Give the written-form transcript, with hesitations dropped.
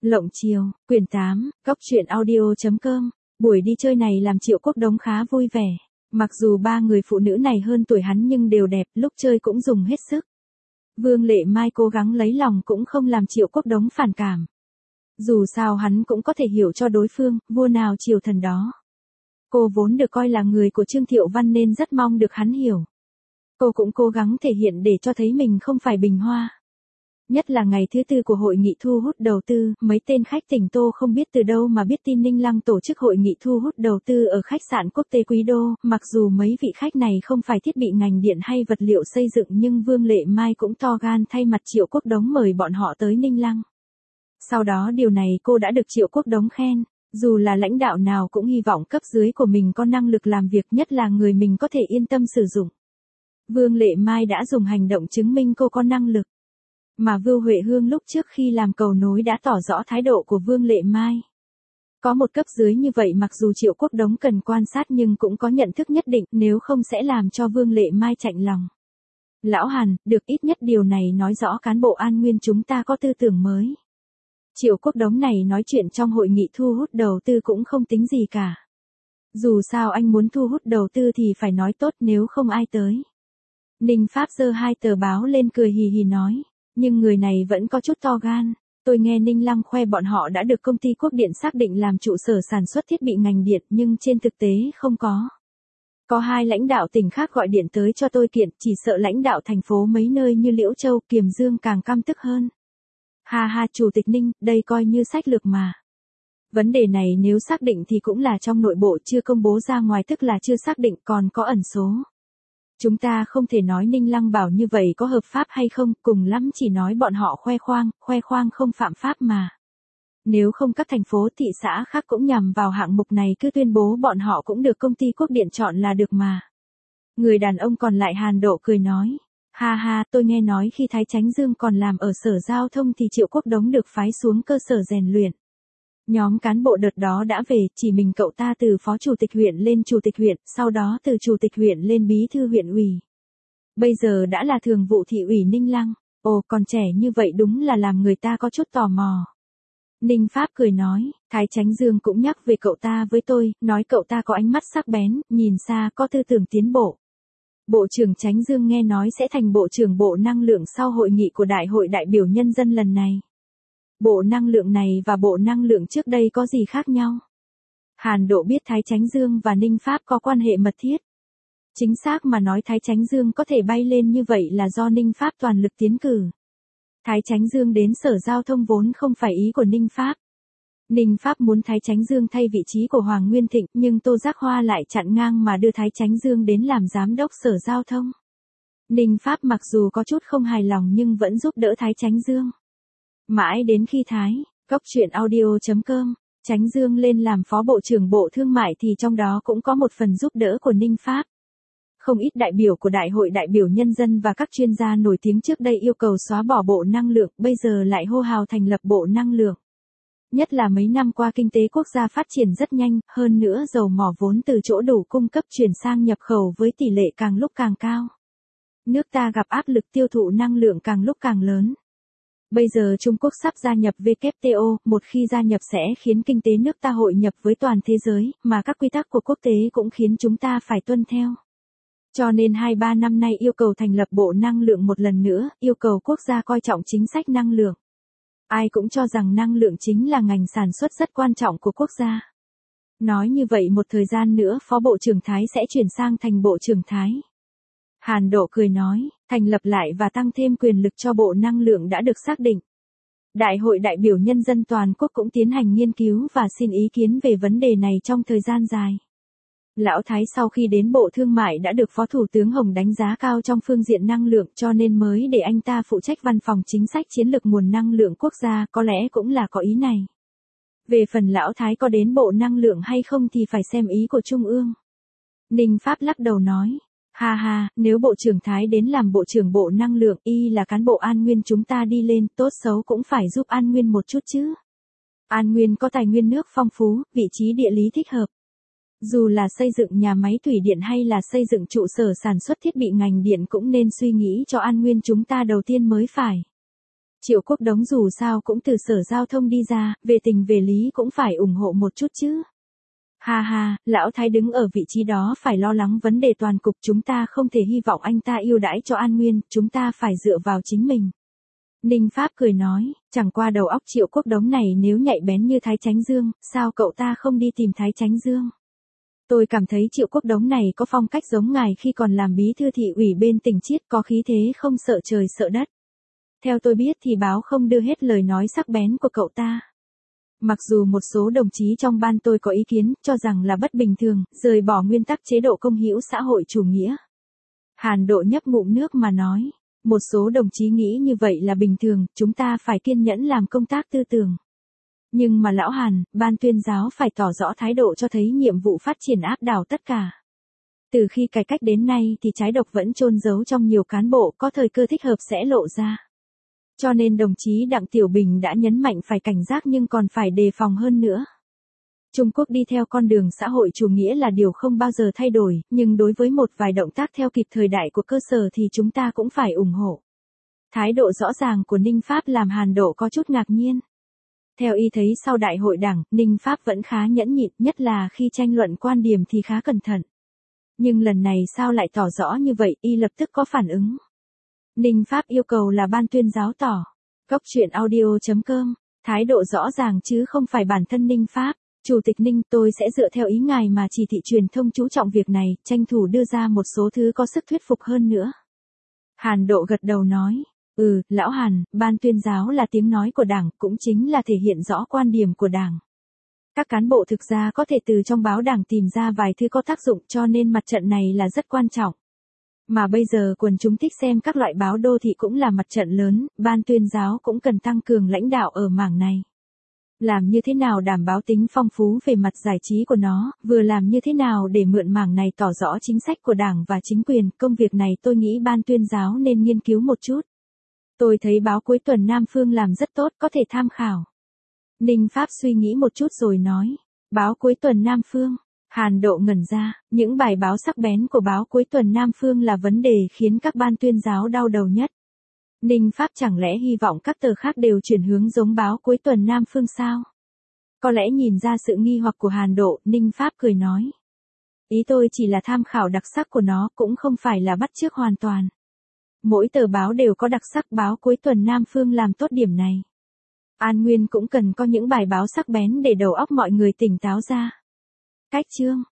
Lộng chiều, quyển 8, góc truyện audio.com. Buổi đi chơi này làm Triệu Quốc Đống khá vui vẻ. Mặc dù ba người phụ nữ này hơn tuổi hắn nhưng đều đẹp, lúc chơi cũng dùng hết sức. Vương Lệ Mai cố gắng lấy lòng cũng không làm Triệu Quốc Đống phản cảm. Dù sao hắn cũng có thể hiểu cho đối phương, vua nào triều thần đó. Cô vốn được coi là người của Trương Thiệu Văn nên rất mong được hắn hiểu. Cô cũng cố gắng thể hiện để cho thấy mình không phải bình hoa. Nhất là ngày thứ tư của hội nghị thu hút đầu tư, mấy tên khách tỉnh Tô không biết từ đâu mà biết tin Ninh Lăng tổ chức hội nghị thu hút đầu tư ở khách sạn quốc tế Quý Đô, mặc dù mấy vị khách này không phải thiết bị ngành điện hay vật liệu xây dựng nhưng Vương Lệ Mai cũng to gan thay mặt Triệu Quốc Đống mời bọn họ tới Ninh Lăng. Sau đó điều này cô đã được Triệu Quốc Đống khen, dù là lãnh đạo nào cũng hy vọng cấp dưới của mình có năng lực làm việc, nhất là người mình có thể yên tâm sử dụng. Vương Lệ Mai đã dùng hành động chứng minh cô có năng lực. Mà Vưu Huệ Hương lúc trước khi làm cầu nối đã tỏ rõ thái độ của Vương Lệ Mai. Có một cấp dưới như vậy mặc dù Triệu Quốc Đống cần quan sát nhưng cũng có nhận thức nhất định, nếu không sẽ làm cho Vương Lệ Mai chạnh lòng. Lão Hàn, được, ít nhất điều này nói rõ cán bộ An Nguyên chúng ta có tư tưởng mới. Triệu Quốc Đống này nói chuyện trong hội nghị thu hút đầu tư cũng không tính gì cả. Dù sao anh muốn thu hút đầu tư thì phải nói tốt, nếu không ai tới. Ninh Pháp giơ hai tờ báo lên cười hì hì nói. Nhưng người này vẫn có chút to gan. Tôi nghe Ninh Lăng khoe bọn họ đã được công ty Quốc Điện xác định làm trụ sở sản xuất thiết bị ngành điện nhưng trên thực tế không có. Có hai lãnh đạo tỉnh khác gọi điện tới cho tôi kiện, chỉ sợ lãnh đạo thành phố mấy nơi như Liễu Châu, Kiềm Dương càng căm tức hơn. Ha ha, Chủ tịch Ninh, đây coi như sách lược mà. Vấn đề này nếu xác định thì cũng là trong nội bộ, chưa công bố ra ngoài tức là chưa xác định, còn có ẩn số. Chúng ta không thể nói Ninh Lăng bảo như vậy có hợp pháp hay không, cùng lắm chỉ nói bọn họ khoe khoang không phạm pháp mà. Nếu không các thành phố thị xã khác cũng nhằm vào hạng mục này cứ tuyên bố bọn họ cũng được công ty Quốc Điện chọn là được mà. Người đàn ông còn lại Hàn Độ cười nói, ha ha, tôi nghe nói khi Thái Chánh Dương còn làm ở Sở Giao thông thì Triệu Quốc Đống được phái xuống cơ sở rèn luyện. Nhóm cán bộ đợt đó đã về, chỉ mình cậu ta từ phó chủ tịch huyện lên chủ tịch huyện, sau đó từ chủ tịch huyện lên bí thư huyện ủy. Bây giờ đã là thường vụ thị ủy Ninh Lăng. Ồ, còn trẻ như vậy đúng là làm người ta có chút tò mò. Ninh Pháp cười nói, Thái Chánh Dương cũng nhắc về cậu ta với tôi, nói cậu ta có ánh mắt sắc bén, nhìn xa có tư tưởng tiến bộ. Bộ trưởng Chánh Dương nghe nói sẽ thành bộ trưởng Bộ Năng lượng sau hội nghị của Đại hội đại biểu nhân dân lần này. Bộ năng lượng này và bộ năng lượng trước đây có gì khác nhau? Hàn Độ biết Thái Chánh Dương và Ninh Pháp có quan hệ mật thiết. Chính xác mà nói Thái Chánh Dương có thể bay lên như vậy là do Ninh Pháp toàn lực tiến cử. Thái Chánh Dương đến Sở Giao thông vốn không phải ý của Ninh Pháp. Ninh Pháp muốn Thái Chánh Dương thay vị trí của Hoàng Nguyên Thịnh nhưng Tô Giác Hoa lại chặn ngang mà đưa Thái Chánh Dương đến làm giám đốc Sở Giao thông. Ninh Pháp mặc dù có chút không hài lòng nhưng vẫn giúp đỡ Thái Chánh Dương. Mãi đến khi góc truyện audio.com, Chánh Dương lên làm phó bộ trưởng Bộ Thương mại thì trong đó cũng có một phần giúp đỡ của Ninh Pháp. Không ít đại biểu của Đại hội đại biểu nhân dân và các chuyên gia nổi tiếng trước đây yêu cầu xóa bỏ Bộ Năng lượng, bây giờ lại hô hào thành lập Bộ Năng lượng. Nhất là mấy năm qua kinh tế quốc gia phát triển rất nhanh, hơn nữa dầu mỏ vốn từ chỗ đủ cung cấp chuyển sang nhập khẩu với tỷ lệ càng lúc càng cao. Nước ta gặp áp lực tiêu thụ năng lượng càng lúc càng lớn. Bây giờ Trung Quốc sắp gia nhập WTO, một khi gia nhập sẽ khiến kinh tế nước ta hội nhập với toàn thế giới, mà các quy tắc của quốc tế cũng khiến chúng ta phải tuân theo. Cho nên 2-3 năm nay yêu cầu thành lập Bộ Năng lượng một lần nữa, yêu cầu quốc gia coi trọng chính sách năng lượng. Ai cũng cho rằng năng lượng chính là ngành sản xuất rất quan trọng của quốc gia. Nói như vậy một thời gian nữa Phó Bộ trưởng Thái sẽ chuyển sang thành Bộ trưởng Thái. Hàn Độ cười nói, thành lập lại và tăng thêm quyền lực cho Bộ Năng lượng đã được xác định. Đại hội đại biểu nhân dân toàn quốc cũng tiến hành nghiên cứu và xin ý kiến về vấn đề này trong thời gian dài. Lão Thái sau khi đến Bộ Thương mại đã được Phó Thủ tướng Hồng đánh giá cao trong phương diện năng lượng cho nên mới để anh ta phụ trách văn phòng chính sách chiến lược nguồn năng lượng quốc gia, có lẽ cũng là có ý này. Về phần Lão Thái có đến Bộ Năng lượng hay không thì phải xem ý của Trung ương. Ninh Pháp lắc đầu nói, ha ha, nếu Bộ trưởng Thái đến làm Bộ trưởng Bộ Năng lượng, y là cán bộ An Nguyên chúng ta đi lên, tốt xấu cũng phải giúp An Nguyên một chút chứ. An Nguyên có tài nguyên nước phong phú, vị trí địa lý thích hợp. Dù là xây dựng nhà máy thủy điện hay là xây dựng trụ sở sản xuất thiết bị ngành điện cũng nên suy nghĩ cho An Nguyên chúng ta đầu tiên mới phải. Triệu Quốc Đống dù sao cũng từ Sở Giao thông đi ra, về tình về lý cũng phải ủng hộ một chút chứ. Ha ha, lão Thái đứng ở vị trí đó phải lo lắng vấn đề toàn cục, chúng ta không thể hy vọng anh ta ưu đãi cho An Nguyên, chúng ta phải dựa vào chính mình. Ninh Pháp cười nói, chẳng qua đầu óc Triệu Quốc Đống này nếu nhạy bén như Thái Chánh Dương, sao cậu ta không đi tìm Thái Chánh Dương? Tôi cảm thấy Triệu Quốc Đống này có phong cách giống ngài khi còn làm bí thư thị ủy bên tỉnh Chiết, có khí thế không sợ trời sợ đất. Theo tôi biết thì báo không đưa hết lời nói sắc bén của cậu ta. Mặc dù một số đồng chí trong ban tôi có ý kiến, cho rằng là bất bình thường, rời bỏ nguyên tắc chế độ công hữu xã hội chủ nghĩa. Hàn Độ nhấp ngụm nước mà nói, một số đồng chí nghĩ như vậy là bình thường, chúng ta phải kiên nhẫn làm công tác tư tưởng. Nhưng mà lão Hàn, ban tuyên giáo phải tỏ rõ thái độ cho thấy nhiệm vụ phát triển áp đảo tất cả. Từ khi cải cách đến nay thì trái độc vẫn chôn giấu trong nhiều cán bộ, có thời cơ thích hợp sẽ lộ ra. Cho nên đồng chí Đặng Tiểu Bình đã nhấn mạnh phải cảnh giác nhưng còn phải đề phòng hơn nữa. Trung Quốc đi theo con đường xã hội chủ nghĩa là điều không bao giờ thay đổi, nhưng đối với một vài động tác theo kịp thời đại của cơ sở thì chúng ta cũng phải ủng hộ. Thái độ rõ ràng của Ninh Pháp làm Hàn Độ có chút ngạc nhiên. Theo y thấy sau đại hội đảng, Ninh Pháp vẫn khá nhẫn nhịn, nhất là khi tranh luận quan điểm thì khá cẩn thận. Nhưng lần này sao lại tỏ rõ như vậy, y lập tức có phản ứng. Ninh Pháp yêu cầu là ban tuyên giáo tỏ. Góc truyện audio.com, thái độ rõ ràng chứ không phải bản thân Ninh Pháp. Chủ tịch Ninh, tôi sẽ dựa theo ý ngài mà chỉ thị truyền thông chú trọng việc này, tranh thủ đưa ra một số thứ có sức thuyết phục hơn nữa. Hàn Độ gật đầu nói, lão Hàn, ban tuyên giáo là tiếng nói của Đảng, cũng chính là thể hiện rõ quan điểm của Đảng. Các cán bộ thực ra có thể từ trong báo Đảng tìm ra vài thứ có tác dụng, cho nên mặt trận này là rất quan trọng. Mà bây giờ quần chúng thích xem các loại báo đô thị cũng là mặt trận lớn, ban tuyên giáo cũng cần tăng cường lãnh đạo ở mảng này. Làm như thế nào đảm bảo tính phong phú về mặt giải trí của nó, vừa làm như thế nào để mượn mảng này tỏ rõ chính sách của Đảng và chính quyền, công việc này tôi nghĩ ban tuyên giáo nên nghiên cứu một chút. Tôi thấy báo cuối tuần Nam Phương làm rất tốt, có thể tham khảo. Ninh Pháp suy nghĩ một chút rồi nói, báo cuối tuần Nam Phương. Hàn Độ ngẩn ra, những bài báo sắc bén của báo cuối tuần Nam Phương là vấn đề khiến các ban tuyên giáo đau đầu nhất. Ninh Pháp chẳng lẽ hy vọng các tờ khác đều chuyển hướng giống báo cuối tuần Nam Phương sao? Có lẽ nhìn ra sự nghi hoặc của Hàn Độ, Ninh Pháp cười nói. Ý tôi chỉ là tham khảo đặc sắc của nó, cũng không phải là bắt chước hoàn toàn. Mỗi tờ báo đều có đặc sắc, báo cuối tuần Nam Phương làm tốt điểm này. An Nguyên cũng cần có những bài báo sắc bén để đầu óc mọi người tỉnh táo ra. Cách chương